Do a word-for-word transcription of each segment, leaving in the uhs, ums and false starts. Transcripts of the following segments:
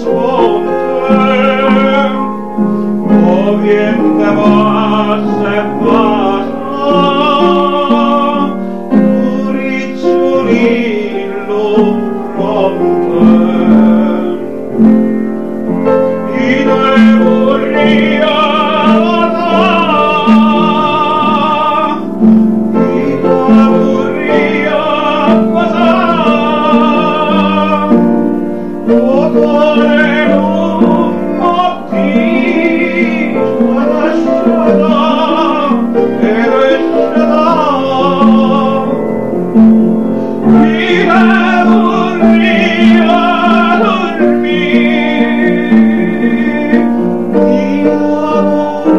słońcem, objęte wasze pasa, Ricciolillo frontem. I devo riavasar, I devo riavasar, odore un mottino lascerà e lascerà. Mi devo riadormire, mi devo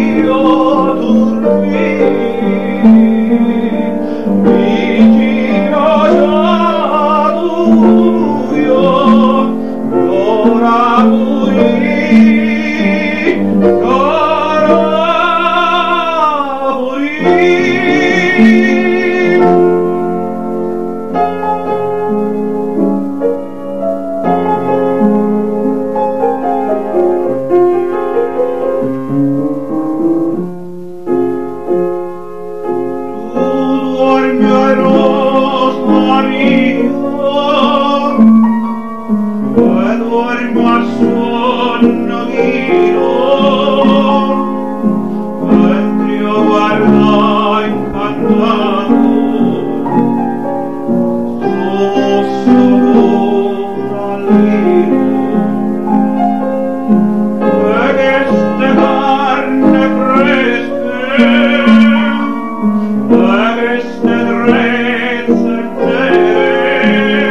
riadormire, mi giro già ora poi, ora poi. Tu duermi a Rosmaria, e duermo al sonno io, mentre io guardo incantato sopra l'iro, e queste carne fresche, e queste trezze nere,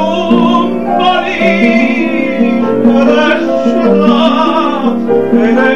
Ora